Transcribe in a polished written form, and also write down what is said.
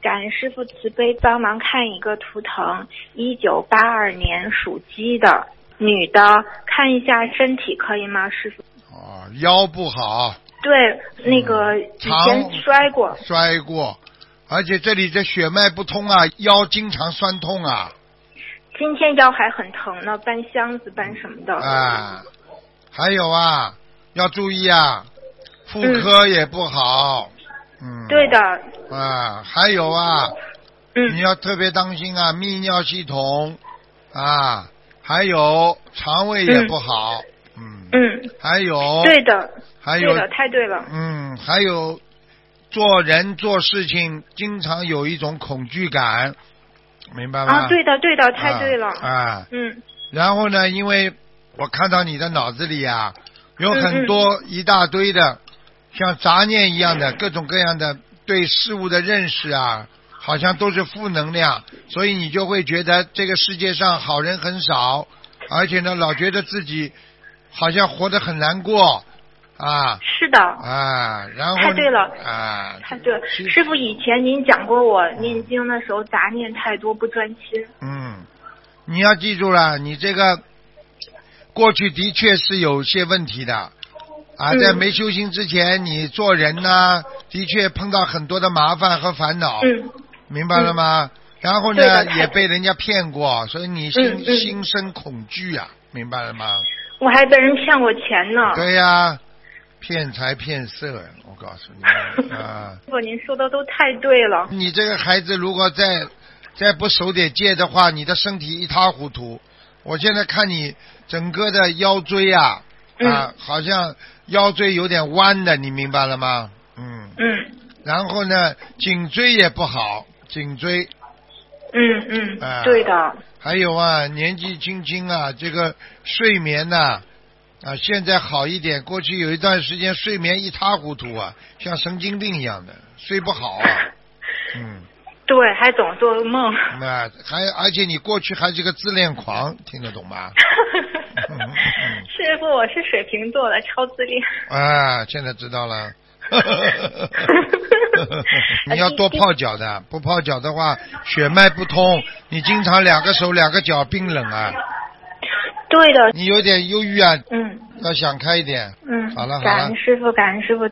感恩师傅慈悲，帮忙看一个图腾，1982年属鸡的女的，看一下身体可以吗，师傅？ 哦，腰不好。 对，那个以前摔过， 而且这里的血脉不通啊，腰经常酸痛啊。 今天腰还很疼呢，搬箱子搬什么的。 啊，还有啊，要注意啊，妇科也不好。 对的。 啊，还有啊，你要特别当心啊，泌尿系统啊，还有肠胃也不好。还有。 对的。 还有。 对的，太对了。 还有做人做事情经常有一种恐惧感，明白吗？ 啊，对的，太对了。 然后呢，因为我看到你的脑子里啊，有很多一大堆的像杂念一样的各种各样的对事物的认识啊，好像都是负能量，所以你就会觉得这个世界上好人很少，而且呢，老觉得自己好像活得很难过啊。 是的。 啊，然后。 太对了。 啊， 太对了。师傅，以前您讲过我念经的时候杂念太多，不专心。 你要记住了，你这个过去的确是有些问题的啊，在没修行之前，你做人呢，的确碰到很多的麻烦和烦恼。明白了吗？然后呢，也被人家骗过，所以你心生恐惧啊，明白了吗？ 我还被人骗过钱呢。 对呀，骗财骗色，我告诉你啊。 师傅，您说的都太对了。 你这个孩子如果再不守点戒的话，你的身体一塌糊涂。我现在看你整个的腰椎啊，好像腰椎有点弯的，你明白了吗？然后呢，颈椎也不好，颈椎。 对的。 还有啊，年纪轻轻啊，这个睡眠呐，现在好一点，过去有一段时间睡眠一塌糊涂啊，像神经病一样的，睡不好啊。 对，还总做梦。 而且你过去还是个自恋狂，听得懂吗？ 师傅，我是水瓶座的，超自恋。 现在知道了。你要多泡脚的，不泡脚的话血脉不通，你经常两个手两个脚冰冷啊。 对的。 你有点忧郁啊。要想开一点。好了。 感恩师傅，感恩师傅。